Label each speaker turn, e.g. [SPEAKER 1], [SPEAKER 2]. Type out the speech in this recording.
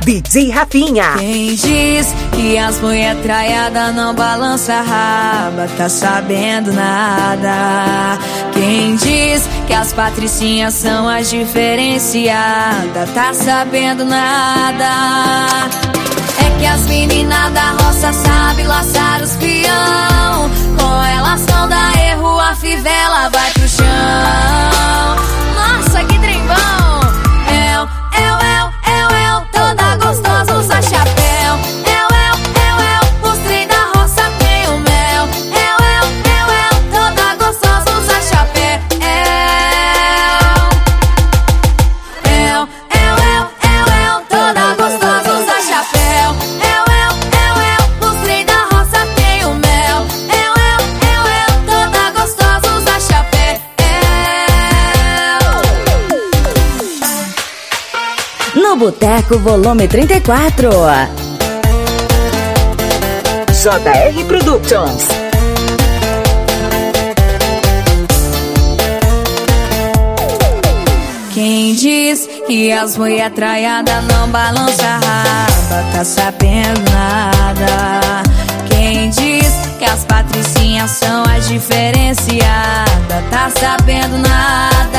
[SPEAKER 1] DJ Rafinha.
[SPEAKER 2] Quem diz que as mulher traiada não balança a raba, tá sabendo nada. Quem diz que as patricinhas são as diferenciadas, tá sabendo nada. É que as meninas da roça sabem laçar os peão. Com elas não dá erro, a fivela vai pro chão. Nossa, que trem bom! Toda gostosa usa chapéu. Os trem da roça tem o mel. Toda gostosa usa chapéu. Toda gostosa usa chapéu. Os trem da roça tem o mel. Toda gostosa usa chapéu.
[SPEAKER 3] No Boteco Volume 34.
[SPEAKER 1] JR Productions.
[SPEAKER 2] Quem diz que as mulher traiada não balança a raba, tá sabendo nada. Quem diz que as patricinhas são as diferenciadas, tá sabendo nada.